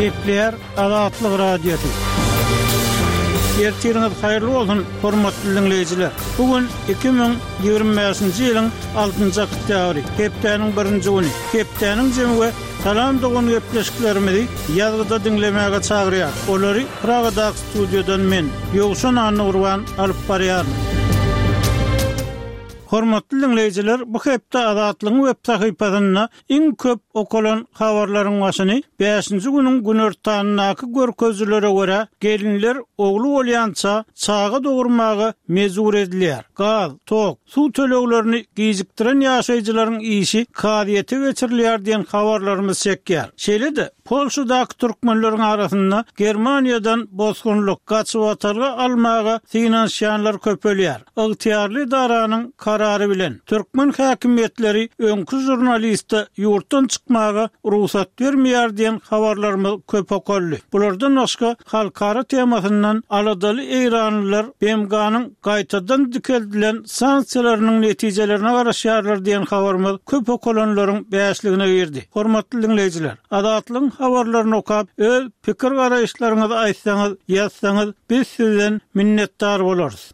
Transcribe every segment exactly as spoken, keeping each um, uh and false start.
Kepler Azatlyk Radiosu. Ertiriniz hayırlı olsun, hormatly dinleyijiler. Bugün iki bin ýygrimi beşinji ýylyň altynjy oktýabry, hepdeniň birinji güni. Hepdeniň jemgy salam dogan gepleşiklerimizi ýazgyda dinlemäge çagyrýar. Olary Pragada studiodan men Ýogşan Anurwan alyp barýar. Hormatly dinleyijiler, bu hepde Azatlyň web sahypasyna iň köp okulan habarlaryň başyny beşinji günüň günortanynaky görkezlere görä gelinler ogly bolýança çağı dogurmagy mezur edilýär. Gaz, tok, suw töleglerini gijikdiren ýaşaýjylaryň işi kadiýete geçirilýär diýen habarlarymyz çekýär. Şeýle-de Polşadaky türkmenleriň arasynda Germaniýadan bosgunlyk gaçyp atarga almaga finansiýanlar köpelýär. Ygtyýarly daranyň karary bilen türkmen häkimetleri öňkü jurnalistde ýurtdan çykmaga ruhsat bermeýär diýen habarlarymyz köp okully. Bulardan başga halkara temasyndan aladaly eýranlylar B M G'nyň gaýtadan dikeldilen sanksiýalarynyň netijelerine garaşýarlar diýen habarymyz köp okulanlaryň beýasligine girdi. Hormatly dinleyijiler, Azatlyň habarlaryny okap, öz pikir garaýşlaryňyzy aýtsaňyz, ýazsaňyz biz sizden minnetdar bolarys.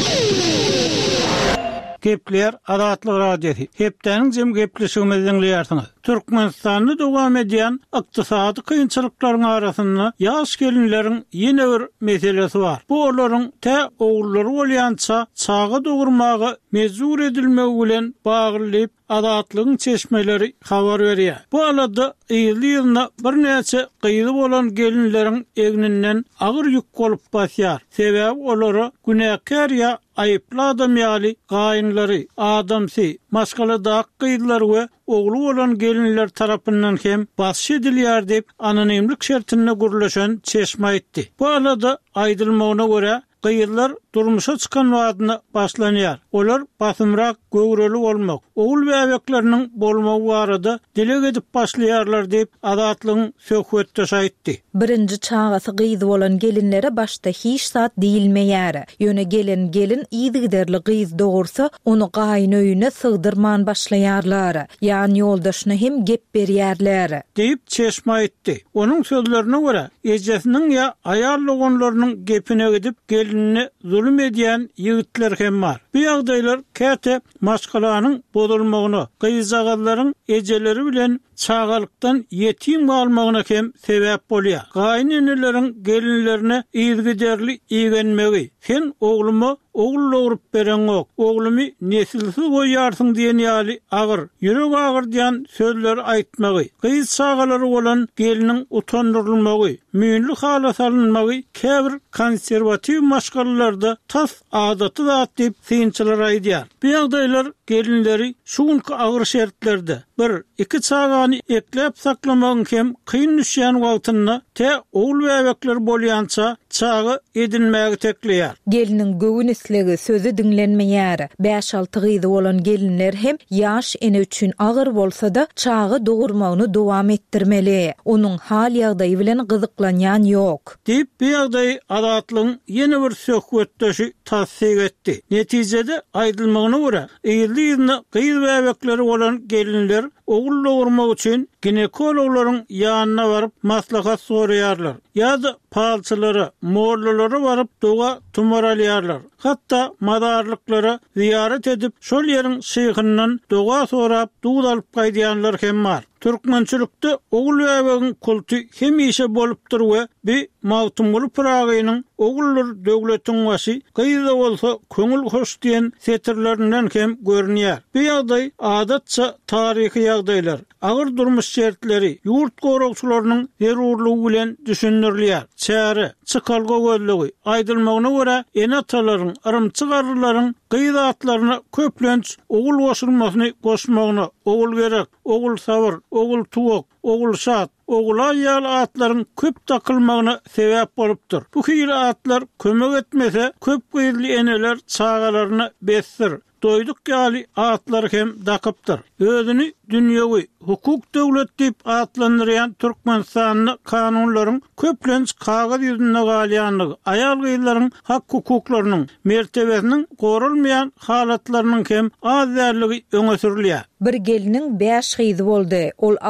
Kepler Azatlyk Radiosu. Hepdeniň jem gepleşigimizi dinleýärsiňiz. Türkmenistanyny dowam edýän ykdysady kynçylyklaryň arasynda ýaş gelinleriň ýene bir meselesi bar. Bu olaryň tä ogullary bolýança çağı dogurmagy mezur edilmegi bilen baglyp Azatlygyň çeşmeleri habar berýär. Bu alada ýyly-ýylyna bir näçe gyýly bolan gelinleriň egninden agyr ýük bolup basýar. Sebäbi olary günäkär ýa aýyply adam ýaly gaýynlary, adamsy, maskala da gyýdylar we ogly bolan gelinler tarapyndan hem basş edilýär diýip anonimlik şertine gurulşan çeşme aýtdy. Bu alada aýdylmagyna görä gyýylar durmuşa çykan wagtyna başlanýar. Olar basymrak göwreli bolmak, ogul we ebekleriniň bolmagy barada dile edip başlaýarlar diýip Azatlygyň söhbetde aýtdy. Birinji çağasy gyýdy bolan gelinlere başda hiç saat diýilmeýär. Ýöne gelen gelin ýygyderli gyýz dogursa, onu gaýyn öýüne sygdyrman başlaýarlar. Ýani ýoldaşyna hem gep berýärler. Diýip çeşme aýtdy. Onuň sözlerine görä, ejesiniň ýa aýarlaganlarynyň gepine gidip gelinine zulüm edýän ýigitler hem bar. Bu ýagdaýlar käte maşgalanyň bozulmagyna, gyýzagallaryň ejeleri bilen çağalykdan yetim bolmagyna hem sebäp bolýar. Gaýnyneleriň gelinlerine ýygyderli ýegenmegi, sen oglumy ogul doğurup beren ok, oglumy nesilsiz goýarsyň diýen ýaly agyr, ýürek agyr diýen sözler aýtmagy, gyýz çagalary bolan geliniň utandyrylmagy, müýnli hala salynmagy käbir konserwatiw maşgalalarda tas adaty zat diýip synçylar aýdýar. Bu ýagdaýlar gelinleri şuňky agyr şertlerde bir iki çagany eklep saklamagyň hem kyn düşýän wagtyna te ogul we ebekler bolýança çağı edinmäge tekleýär. Geliniň göwünisligi sözü dinlenmeýär. beş alty gyýdy bolan gelinler hem ýaş ene üçin agyr bolsa da çağı dogurmagyny dowam etdirmeli. Onuň hal ýagdaýy bilen gyzyklanýan ýok. Diýip bu ýagdaý Azatlygyň ýene bir söhbetdeşi tassyk etdi. Netijede aýdylmagyna görä, ýyly-ýylyna gyýy we ebekleri bolan gelinler ogul dogurmak üçin ginekologlaryň ýanyna baryp maslahat soraýarlar. Ýa-da palçylary, mollulary baryp doga tumaralýarlar. Hatda madarlyklara ziyaret edip şol ýeriň şeýhyndan doga sorap duýul alyp gaýdýanlar hem bar. Türkmençilikde ogul we ebegiň kulty hemişe bolupdyr we bir mawtumly Pragaýynyň ogullar döwletiň başy gyýda bolsa köňül hoş diýen setirlerinden hem görünýär. Bu ýagdaý adatça taryhy ýagdaýlar, agyr durmuş şertleri, ýurt goragçylarynyň zerurlygy bilen düşündirilýär. Çäre, çykalga gözlegi aýdylmagyna görä enatalaryň, arymçygarlaryň gyýda atlaryna köplenç ogul goşulmasyny goşmagyna ogul gerek, ogul sabır, ogul tuwak, ogul şat, ogul aýal atlaryň köp takylmagyna sebäp bolupdyr. Bu hyýra atlar kömek etmese köp gyýly eneler çağalaryna besdir. Doýduk ýaly atlar hem dakypdyr. Özüni dünýäwi hukuk döwlet diýip atlandyrýan Türkmenistanyň kanunlaryň köplenç kagaz ýüzünde galýanlygy, aýal gyýlaryň hak hukuklarynyň mertebesiniň gorulmaýan halatlarynyň hem az därligi öňe sürilýär. Bir geliniň beş gyýdy boldy. Ol